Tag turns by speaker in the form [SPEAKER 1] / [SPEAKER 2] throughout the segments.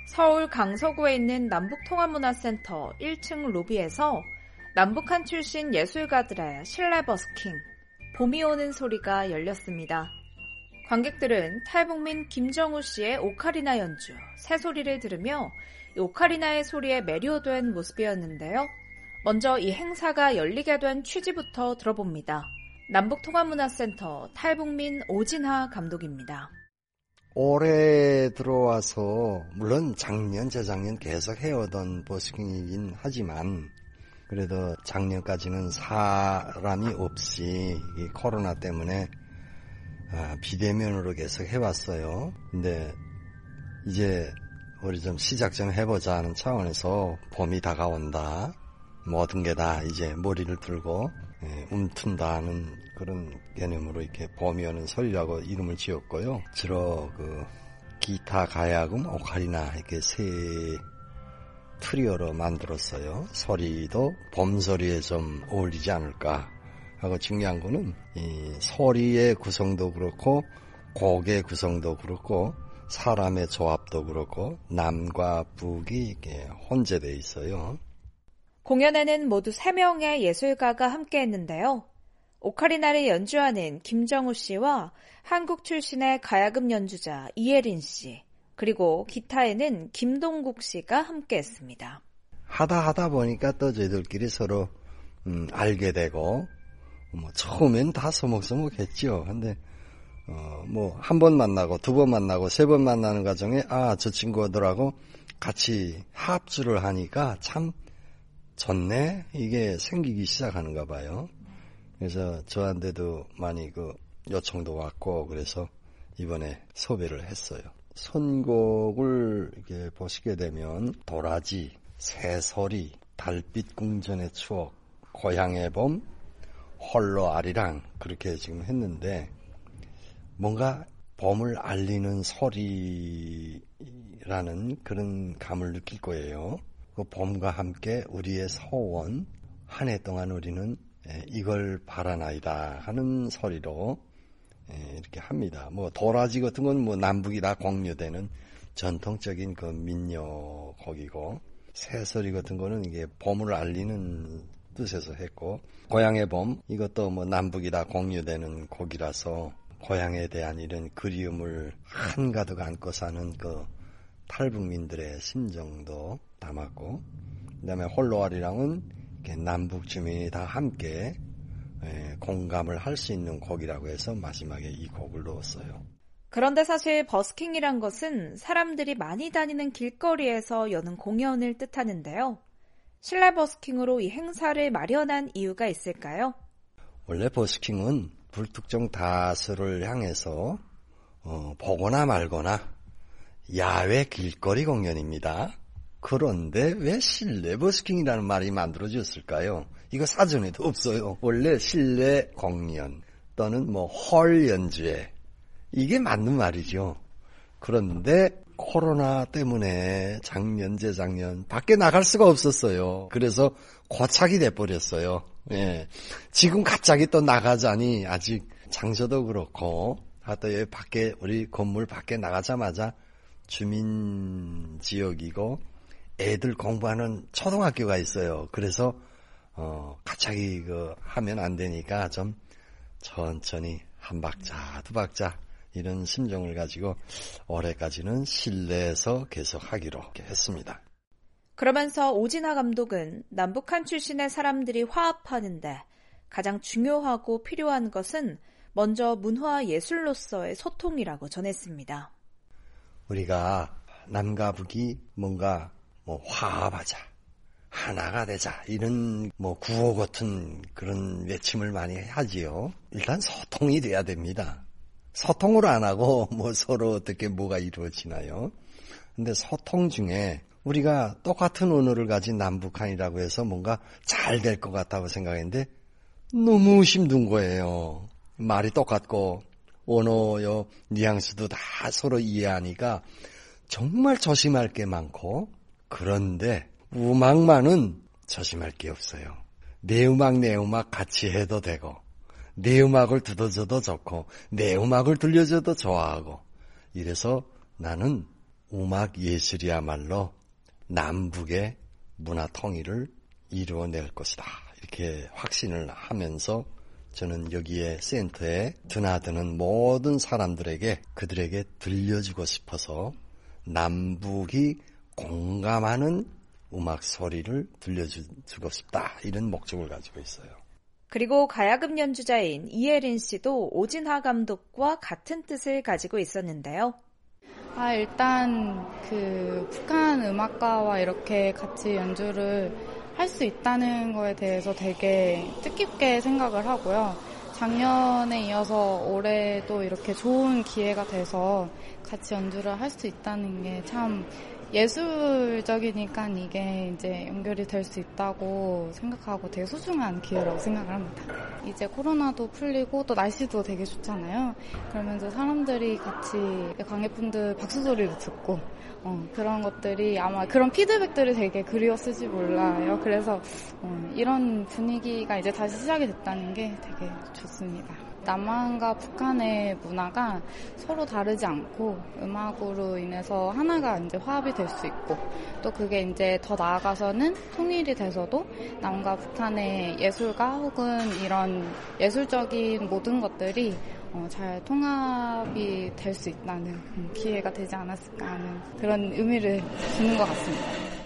[SPEAKER 1] 서울 강서구에 있는 남북통합문화센터 1층 로비에서 남북한 출신 예술가들의 실내 버스킹, 봄이 오는 소리가 열렸습니다. 관객들은 탈북민 김정우 씨의 오카리나 연주, 새소리를 들으며 오카리나의 소리에 매료된 모습이었는데요. 먼저 이 행사가 열리게 된 취지부터 들어봅니다. 남북통합문화센터 탈북민 오진하 감독입니다.
[SPEAKER 2] 올해 들어와서 물론 작년, 재작년 계속 해오던 버스킹이긴 하지만 그래도 작년까지는 사람이 없이 이 코로나 때문에 비대면으로 계속 해왔어요. 근데 이제 우리 좀 시작 좀 해보자 하는 차원에서 봄이 다가온다. 모든 게 다 이제 머리를 들고 움튼다는 그런 개념으로 이렇게 봄이 오는 소리라고 이름을 지었고요. 주로 그 기타, 가야금, 오카리나 이렇게 세 트리오로 만들었어요. 소리도 봄 소리에 좀 어울리지 않을까 하고 중요한 거는 이 소리의 구성도 그렇고 곡의 구성도 그렇고 사람의 조합도 그렇고 남과 북이 이렇게 혼재되어 있어요.
[SPEAKER 1] 공연에는 모두 3명의 예술가가 함께했는데요. 오카리나를 연주하는 김정우 씨와 한국 출신의 가야금 연주자 이예린 씨, 그리고 기타에는 김동국 씨가 함께했습니다.
[SPEAKER 2] 하다 보니까 또 저희들끼리 서로 알게 되고 처음엔 다 서먹서먹했죠. 근데 한 번 만나고 두 번 만나고 세 번 만나는 과정에 저 친구들하고 같이 합주를 하니까 참 좋네 이게 생기기 시작하는가 봐요. 그래서 저한테도 많이 요청도 왔고 그래서 이번에 섭외를 했어요. 선곡을 이렇게 보시게 되면 도라지, 새소리, 달빛 궁전의 추억, 고향의 봄, 홀로 아리랑 그렇게 지금 했는데 뭔가 봄을 알리는 소리라는 그런 감을 느낄 거예요. 그 봄과 함께 우리의 소원, 한 해 동안 우리는 이걸 바라나이다 하는 소리로 이렇게 합니다. 도라지 같은 건 남북이 다 공유되는 전통적인 그 민요 곡이고 새소리 같은 거는 이게 봄을 알리는 뜻에서 했고 고향의 봄 이것도 남북이 다 공유되는 곡이라서 고향에 대한 이런 그리움을 한가득 안고 사는 그 탈북민들의 심정도 담았고 그다음에 홀로아리랑은 남북 주민이 다 함께 공감을 할 수 있는 곡이라고 해서 마지막에 이 곡을 넣었어요.
[SPEAKER 1] 그런데 사실 버스킹이란 것은 사람들이 많이 다니는 길거리에서 여는 공연을 뜻하는데요. 실내 버스킹으로 이 행사를 마련한 이유가 있을까요?
[SPEAKER 2] 원래 버스킹은 불특정 다수를 향해서 보거나 말거나 야외 길거리 공연입니다. 그런데 왜 실내 버스킹이라는 말이 만들어졌을까요? 이거 사전에도 없어요. 원래 실내 공연 또는 홀 연주회 이게 맞는 말이죠. 그런데 코로나 때문에 작년, 재작년 밖에 나갈 수가 없었어요. 그래서 고착이 돼버렸어요. 지금 갑자기 또 나가자니 아직 장소도 그렇고 또 여기 밖에 우리 건물 밖에 나가자마자 주민 지역이고 애들 공부하는 초등학교가 있어요. 그래서 갑자기 하면 안 되니까 좀 천천히 한 박자, 두 박자 이런 심정을 가지고 올해까지는 실내에서 계속 하기로 했습니다.
[SPEAKER 1] 그러면서 오진하 감독은 남북한 출신의 사람들이 화합하는데 가장 중요하고 필요한 것은 먼저 문화 예술로서의 소통이라고 전했습니다.
[SPEAKER 2] 우리가 남과 북이 뭔가 화합하자, 하나가 되자 이런 구호 같은 그런 외침을 많이 하지요. 일단 소통이 돼야 됩니다. 소통을 안 하고 서로 어떻게 뭐가 이루어지나요? 근데 소통 중에 우리가 똑같은 언어를 가진 남북한이라고 해서 뭔가 잘 될 것 같다고 생각했는데 너무 힘든 거예요. 말이 똑같고 언어요 뉘앙스도 다 서로 이해하니까 정말 조심할 게 많고 그런데 음악만은 조심할 게 없어요. 내 음악 같이 해도 되고 내 음악을 들어줘도 좋고 내 음악을 들려줘도 좋아하고 이래서 나는 음악 예술이야말로 남북의 문화 통일을 이루어낼 것이다. 이렇게 확신을 하면서 저는 여기에 센터에 드나드는 모든 사람들에게 그들에게 들려주고 싶어서 남북이 공감하는 음악 소리를 들려주고 싶다. 이런 목적을 가지고 있어요.
[SPEAKER 1] 그리고 가야금 연주자인 이혜린 씨도 오진하 감독과 같은 뜻을 가지고 있었는데요.
[SPEAKER 3] 일단 북한 음악가와 이렇게 같이 연주를 할 수 있다는 거에 대해서 되게 뜻깊게 생각을 하고요. 작년에 이어서 올해도 이렇게 좋은 기회가 돼서 같이 연주를 할 수 있다는 게 참 예술적이니까 이게 이제 연결이 될 수 있다고 생각하고 되게 소중한 기회라고 생각을 합니다. 이제 코로나도 풀리고 또 날씨도 되게 좋잖아요. 그러면서 사람들이 같이 관객분들 박수 소리를 듣고 그런 것들이 아마 그런 피드백들을 되게 그리웠을지 몰라요. 그래서 이런 분위기가 이제 다시 시작이 됐다는 게 되게 좋습니다. 남한과 북한의 문화가 서로 다르지 않고 음악으로 인해서 하나가 이제 화합이 될 수 있고 또 그게 이제 더 나아가서는 통일이 돼서도 남과 북한의 예술가 혹은 이런 예술적인 모든 것들이 잘 통합이 될 수 있다는 기회가 되지 않았을까 하는 그런 의미를 주는 것 같습니다.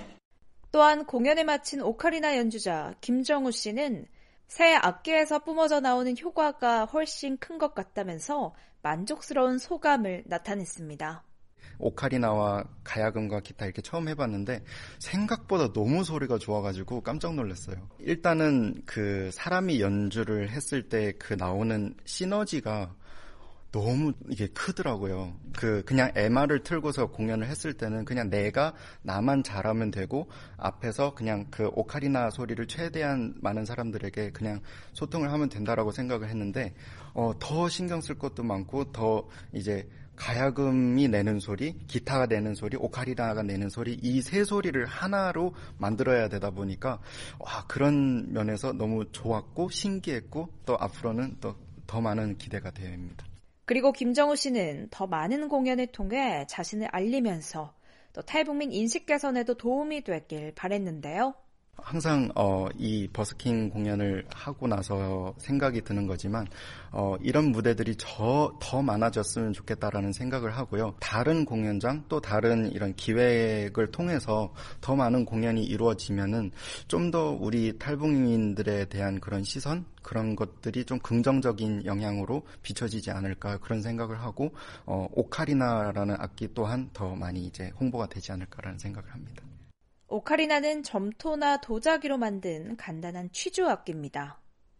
[SPEAKER 1] 또한 공연에 마친 오카리나 연주자 김정우 씨는 새 악기에서 뿜어져 나오는 효과가 훨씬 큰 것 같다면서 만족스러운 소감을 나타냈습니다.
[SPEAKER 4] 오카리나와 가야금과 기타 이렇게 처음 해봤는데 생각보다 너무 소리가 좋아가지고 깜짝 놀랐어요. 일단은 사람이 연주를 했을 때 나오는 시너지가 너무 이게 크더라고요. 그냥 MR을 틀고서 공연을 했을 때는 그냥 나만 잘하면 되고 앞에서 그냥 오카리나 소리를 최대한 많은 사람들에게 그냥 소통을 하면 된다라고 생각을 했는데 더 신경 쓸 것도 많고 더 이제 가야금이 내는 소리, 기타가 내는 소리, 오카리나가 내는 소리 이 세 소리를 하나로 만들어야 되다 보니까 그런 면에서 너무 좋았고 신기했고 또 앞으로는 또 더 많은 기대가 됩니다.
[SPEAKER 1] 그리고 김정우 씨는 더 많은 공연을 통해 자신을 알리면서 또 탈북민 인식 개선에도 도움이 되길 바랬는데요.
[SPEAKER 4] 항상 이 버스킹 공연을 하고 나서 생각이 드는 거지만 이런 무대들이 더 많아졌으면 좋겠다라는 생각을 하고요. 다른 공연장 또 다른 이런 기획을 통해서 더 많은 공연이 이루어지면은 좀 더 우리 탈북민들에 대한 그런 시선 그런 것들이 좀 긍정적인 영향으로 비춰지지 않을까 그런 생각을 하고 오카리나라는 악기 또한 더 많이 이제 홍보가 되지 않을까라는 생각을 합니다.
[SPEAKER 1] 오카리나는 점토나 도자기로 만든 간단한 취조 악기입니다.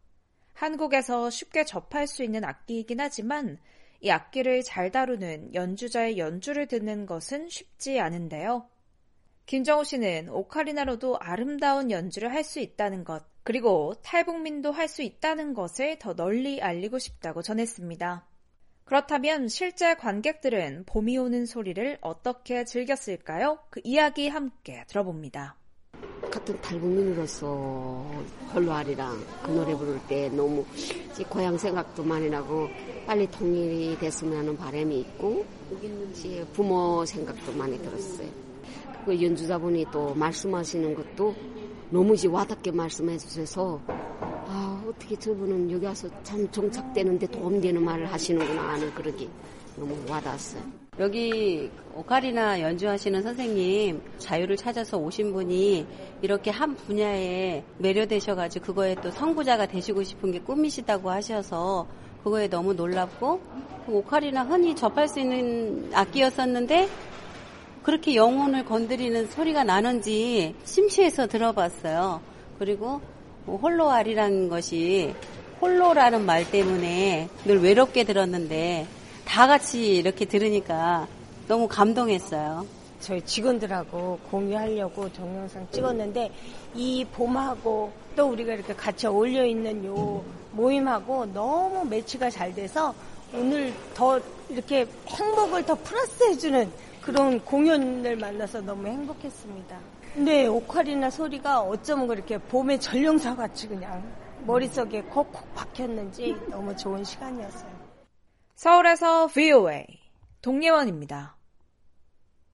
[SPEAKER 1] 한국에서 쉽게 접할 수 있는 악기이긴 하지만 이 악기를 잘 다루는 연주자의 연주를 듣는 것은 쉽지 않은데요. 김정우 씨는 오카리나로도 아름다운 연주를 할 수 있다는 것, 그리고 탈북민도 할 수 있다는 것을 더 널리 알리고 싶다고 전했습니다. 그렇다면 실제 관객들은 봄이 오는 소리를 어떻게 즐겼을까요? 그 이야기 함께 들어봅니다.
[SPEAKER 5] 같은 탈북민으로서 홀로아리랑 그 노래 부를 때 너무 고향 생각도 많이 나고 빨리 통일이 됐으면 하는 바람이 있고 부모 생각도 많이 들었어요. 그 연주자분이 또 말씀하시는 것도 너무 와닿게 말씀해 주셔서 어떻게 저분은 여기 와서 참 정착되는데 도움되는 말을 하시는구나 하는 그러기 너무 와닿았어요.
[SPEAKER 6] 여기 오카리나 연주하시는 선생님 자유를 찾아서 오신 분이 이렇게 한 분야에 매료되셔가지고 그거에 또 선구자가 되시고 싶은 게 꿈이시다고 하셔서 그거에 너무 놀랍고 오카리나 흔히 접할 수 있는 악기였었는데 그렇게 영혼을 건드리는 소리가 나는지 심취해서 들어봤어요. 그리고 홀로아리라는 것이 홀로라는 말 때문에 늘 외롭게 들었는데 다 같이 이렇게 들으니까 너무 감동했어요.
[SPEAKER 7] 저희 직원들하고 공유하려고 동영상 찍었는데 이 봄하고 또 우리가 이렇게 같이 어울려 있는 요 모임하고 너무 매치가 잘 돼서 오늘 더 이렇게 행복을 더 플러스해주는 그런 공연을 만나서 너무 행복했습니다. 네, 오카리나 소리가 어쩌면 그렇게 봄의 전령사 같이 그냥 머릿속에 콕콕 박혔는지 너무 좋은 시간이었어요.
[SPEAKER 1] 서울에서 VOA 동예원입니다.